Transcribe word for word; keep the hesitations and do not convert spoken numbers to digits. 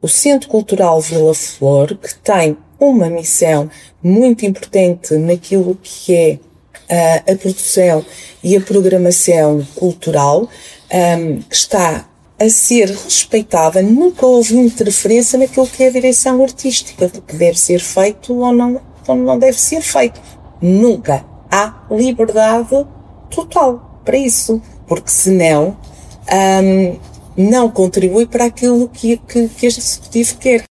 o Centro Cultural Vila Flor, que tem uma missão muito importante naquilo que é uh, a produção e a programação cultural, um, que está a ser respeitada. Nunca houve interferência naquilo que é a direção artística, do que deve ser feito ou não, ou não deve ser feito. Nunca há liberdade total para isso, porque senão um, não contribui para aquilo que, que, que este executivo quer.